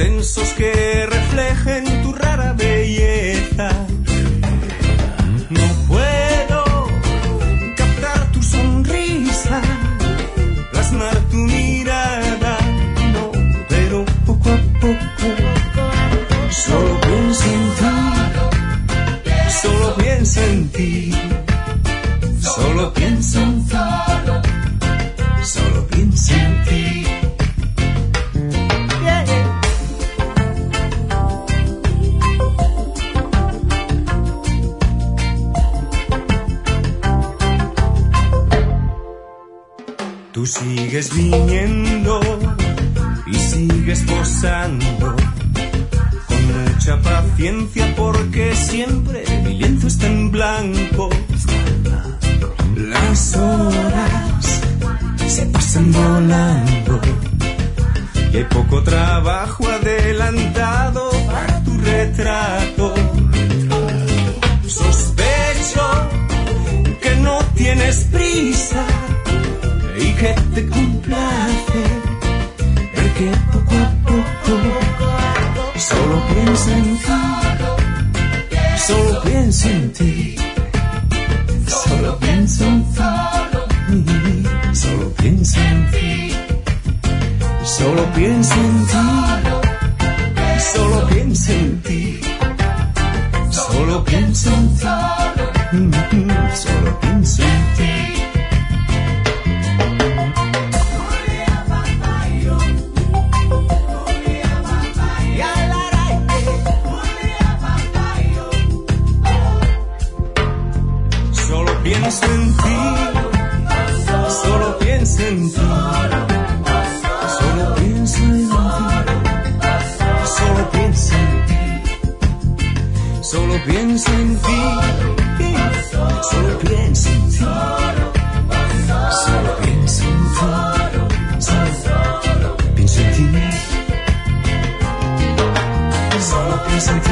intensos que reflejen tu rara belleza. No puedo captar tu sonrisa, plasmar tu mirada, no, pero poco a poco solo pienso en ti, solo pienso en ti, solo pienso en ti, solo pienso en ti. Tú sigues viniendo y sigues posando con mucha paciencia, porque siempre mi lienzo está en blanco. Las horas se pasan volando y hay poco trabajo adelantado para tu retrato. Sospecho que no tienes prisa y que te complace ver que poco a poco solo pienso en ti, solo pienso en ti, solo pienso en ti, solo pienso en ti, solo pienso en ti, solo pienso en ti, solo pienso en ti, solo pienso en ti. Pienso en ti, solo pienso en ti, solo pienso en ti, solo pienso en ti, solo pienso en ti, solo pienso en ti, solo pienso en ti, solo pienso en ti, solo pienso en ti.